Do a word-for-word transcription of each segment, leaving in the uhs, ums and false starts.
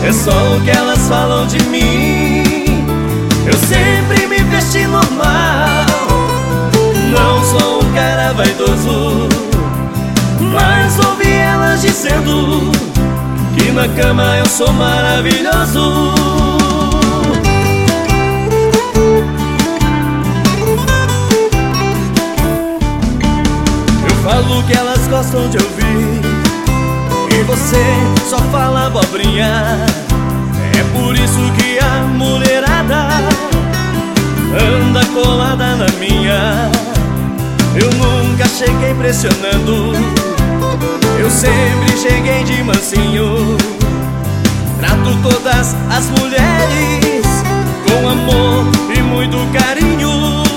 É só o que elas falam de mim. Eu sempre me vesti normal, não sou um cara vaidoso, mas ouvi elas dizendo que na cama eu sou maravilhoso. Eu falo o que elas gostam de ouvir e você só fala abobrinha. É por isso que a mulherada anda colada na minha. Eu nunca cheguei pressionando, eu sempre cheguei de mansinho. Trato todas as mulheres com amor e muito carinho.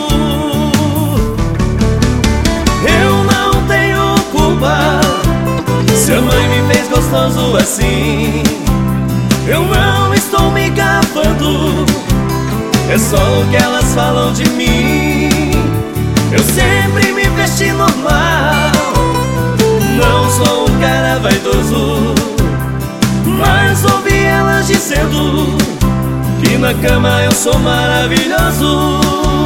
Eu não tenho culpa se a mãe me fez gostoso assim. Eu não estou me gabando, é só o que elas falam de mim. Eu sempre me vesti normal, não sou um cara vaidoso, mas ouvi elas dizendo que na cama eu sou maravilhoso.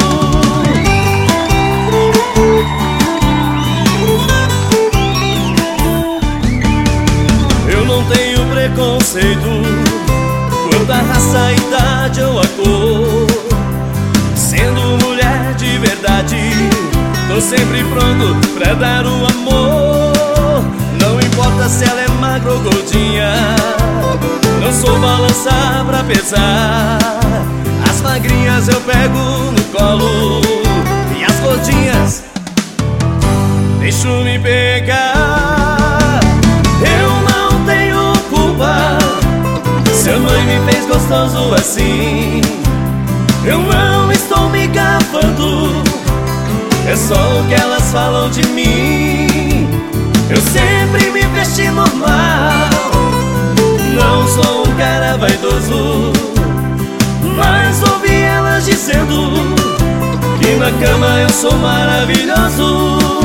Eu não tenho preconceito quanto à raça, idade ou a cor. Sendo mulher de verdade, tô sempre pronto pra dar o amor. Não importa se ela é magra ou gordinha, não sou balança pra pesar. As magrinhas eu pego no colo e as gordinhas deixo me pegar. Eu não tenho culpa se a mãe me fez gostoso assim. Eu não estou me gabando, é só o que elas falam de mim. Eu sempre me vesti normal, não sou um cara vaidoso, mas ouvi elas dizendo que na cama eu sou maravilhoso.